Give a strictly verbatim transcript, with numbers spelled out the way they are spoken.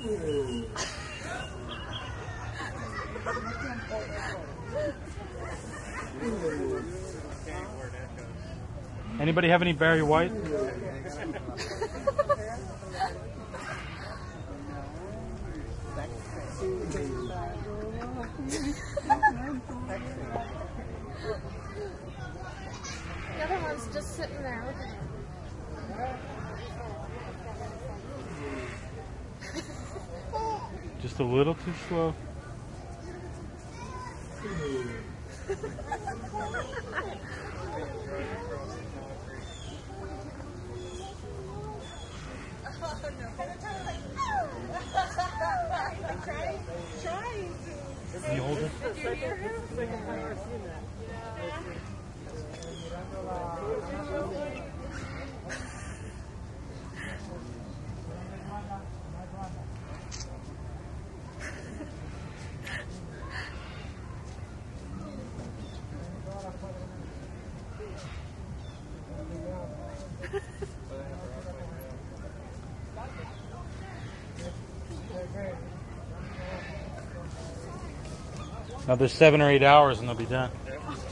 Anybody have any Barry White? The other one's just sitting there. Look at it. Just a little too slow. Can you hold it? Did you hear him? Another seven or eight hours and they'll be done.